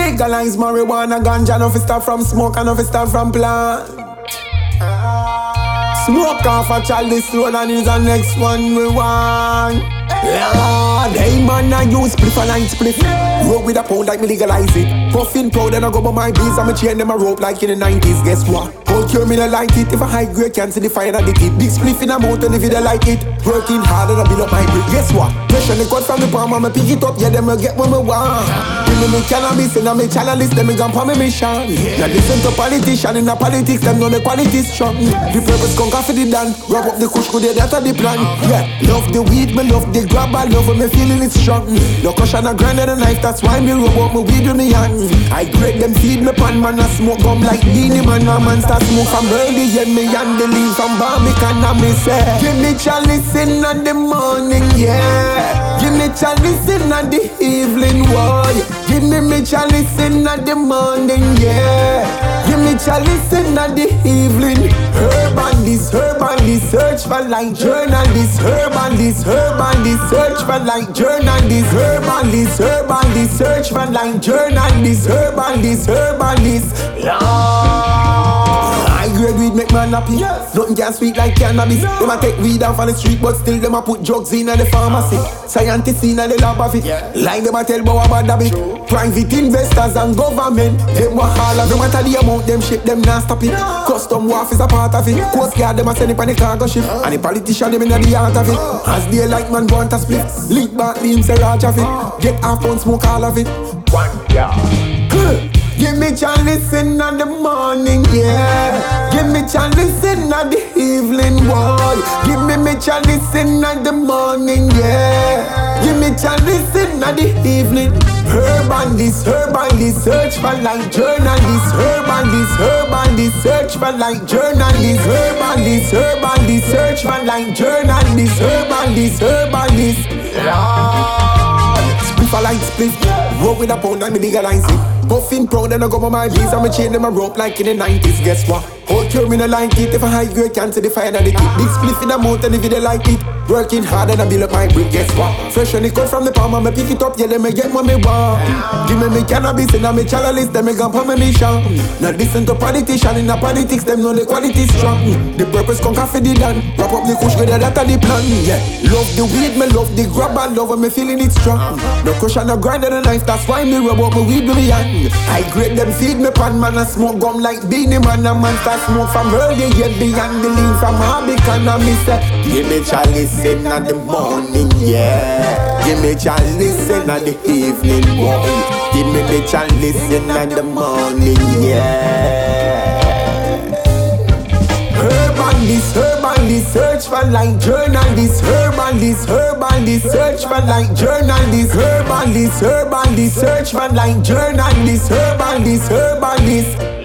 Legalize marijuana, ganja, no fi stop from smoke and no fi stop from plant. Smoke off a child, this one and is the next one we want. Lord, hey man, I use spliff and light spliff. Roll with a pound like me legalize it. Puffin proud and I go by my bees. I'm a chain them a rope like in the 90s. Guess what? Cold cure me no like it. If a high grade can see the fire and the kid. Big spliff in a mountain if you don't like it. Working hard and I build up my brick. Guess what? Pressure the cut from the palm, I'ma pick it up. Yeah, them will get what me want. Give me cannabis and I'm a channelist. Them me gon' put me mission. Now listen to politician in the politics. Them know the quality strong. The purpose conquer for the done. Wrap up the kush, go there, that's the plan. Yeah, love the weed, me love the grab, I love me feeling it strong. No caution, I grind and a knife, that's why me rub up my weed with me hand. I grade them, feed me pan, man, I smoke gum like Beanie Man. A man start smoke from early, yeah, me and the lean from Barbican, and me say, give me chalice in the morning, yeah. Give me chalice in the evening, boy. Give me chalice in the morning, yeah. Give me chalice in the evening. Herbalist, search for like journalist. Herbalist, search for like journalist. Herbalist, search for like journalist. Herbalist, I grade weed make man happy. Nothing can sweet like cannabis. Them a take weed off on the street, but still them a put drugs in the pharmacy. Scientists in the lab of it. Like them a tell about bad habit. Private investors and government, them wa all of them matter the amount them ship, them not stop it. Custom wharf is a part of it. Coast Guard them a send it on the cargo ship. And the politician them in the heart of it. As they like man want a split. Link back the him say large of it. Get half pound smoke all of it. One, yeah. Give me chalice in the morning, yeah. Give me chalice in the evening, boy. Give me chalice in the morning, yeah. Give me chalice in the evening. Herbalist, search for like journalist. Herbalist, search for like journalist. Herbalist, search for like journalist. Herbalist. Spliff a light spliff. Roll with a pound and me legalize it. Puffin proud and I go by my bees. I'm a chain them a rope like in the 90s. Guess what? Cold cure me no like it. If a high grade can see the fire and the kid. Big spliff in the mountain if you don't like it. Working hard and I build up my brick. Guess what? Fresh when it cut from the palm, I'ma pick it up. Yeah, let me get what me want. Give me cannabis and I'm a chalice. Them me gon' put me mission. Now listen to politician in the politics. Them know the quality strong. The purpose conquer for the done. Wrap up the kush with that the plan. Yeah, love the weed, me love the grab, I love me feeling it strong. No crush and no grind and a knife. That's why me rub up my weed with me hand. I grade them, feed me pan, man, I smoke gum like Beanie Man. A man start smoke from early, yet beyond the lean from Barbican. And me say, give me chalice in the morning, yeah. Give me chalice in the evening, boy. Give me chalice in the morning, yeah. Herbalist, search for like journalist. Herbalist, search for like journalist. Herbalist, search for like journalist. Herbalist.